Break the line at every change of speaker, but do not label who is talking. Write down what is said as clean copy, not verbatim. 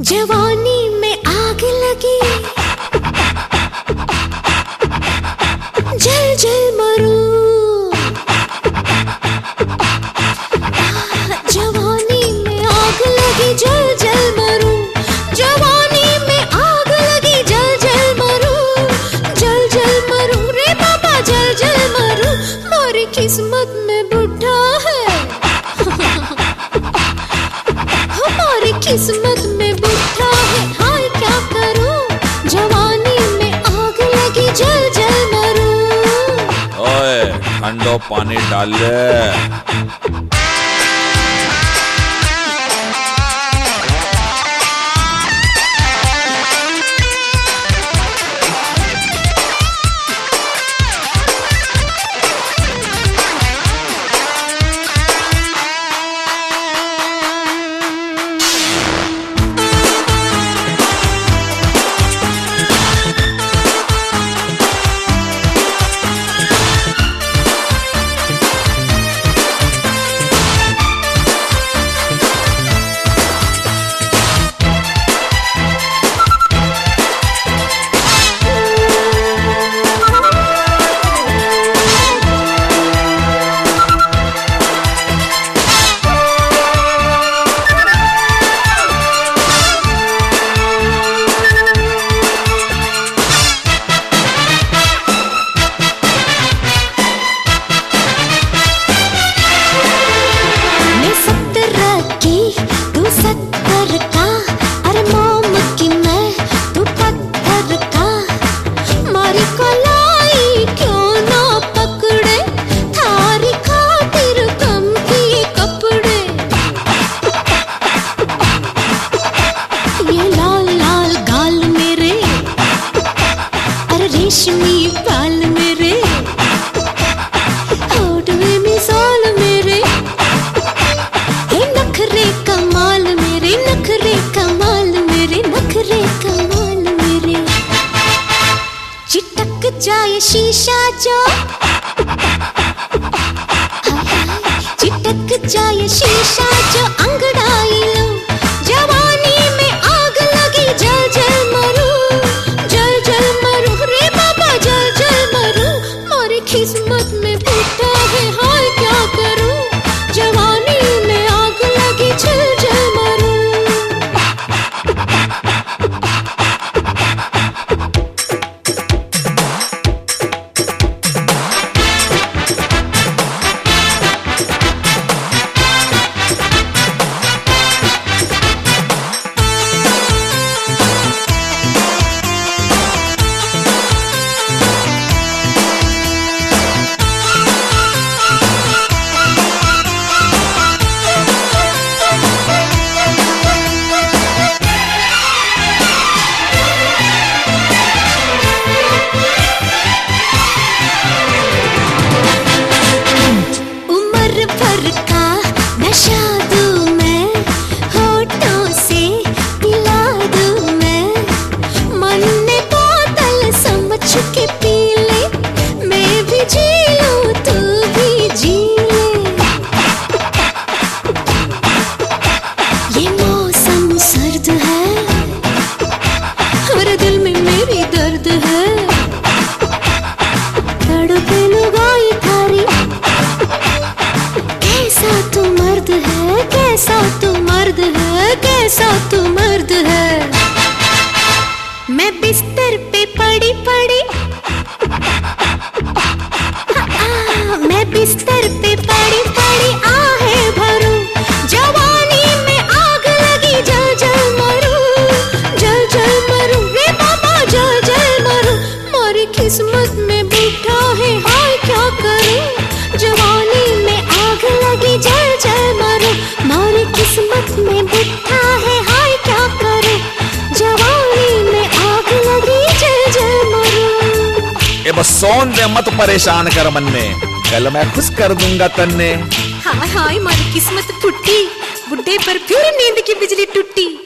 जवानी में आग लगी, जल जल मरूं। जवानी में आग लगी, जल जल मरूं। जवानी में आग लगी, जल जल मरूं। जल जल मरूं रे बाबा, जल जल मरूं। हमारी किस्मत में बुढ़ा है, हमारी किस्मत में बुढ़ा है। हाय क्या करूं, जवानी में आग लगी, जल जल मरूं।
ओए ठंडो पानी डाल ले। रेशमी बाल मेरे, होठ में मिसाल मेरे, हे नखरे कमाल मेरे, नखरे कमाल मेरे, नखरे कमाल मेरे। चिटक जाए शीशा जो, चिटक जाए शीशा जो, अंगड़ाई लो। जवानी में आग लगी, जल जल मरूं। जल जल मरूं रे बाबा, जल जल मरूं। हमारी किस्मत में बुढ़ा है, हाय क्या करूं, जवानी में आग लगी, जल जल मरूं। कैसा तू मर्द है, कैसा तू मर्द है। मैं बिस्तर पे पड़ी पड़ी, मैं बिस्तर पे पड़ी पड़ी आहे भरूं। जवानी में आग लगी, जल जल मरूं। जल जल मरूं रे बाबा, जल जल मरूं। हमारी किस्मत में बुढ़ा है, हाय क्या करूं, जवानी में आग लगी, जल जल मरूं। हमारी किस्मत में बुढ़ा है, हाय क्या करूं, जवानी में आग लगी, जल जल मरूं। ए बस सोन दे, मत परेशान कर मन में, कल मैं खुश कर दूंगा तन्ने।
हाय हाय हमारी किस्मत फुटी, बुढ़े पर फिर नींद की बिजली टूटी।